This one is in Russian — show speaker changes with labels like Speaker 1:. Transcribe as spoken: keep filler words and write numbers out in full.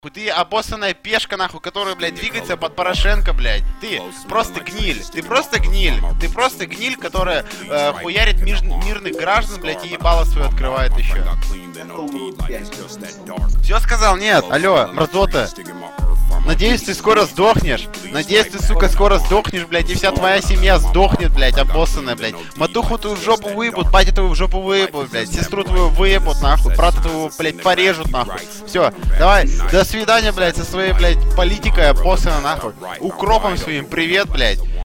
Speaker 1: Ты обоссанная пешка, нахуй, которая, блядь, двигается под Порошенко, блядь. Ты просто гниль. Ты просто гниль. Ты просто гниль, которая э, хуярит миж- мирных граждан, блядь, и ебало свое открывает еще. Все сказал? Нет. Алло, мразота. Надеюсь, ты скоро сдохнешь. Надеюсь, ты, сука, скоро сдохнешь, блядь, и вся твоя семья сдохнет, блядь, обоссанная, блядь. Матуху твою в жопу выебут, батя твою в жопу выебут, блядь, сестру твою выебут, нахуй, брата твоего, блядь, порежут, нахуй. Все, давай, до свидания, блядь, со своей, блядь, политикой обоссанной, нахуй. Укропом своим привет, блядь.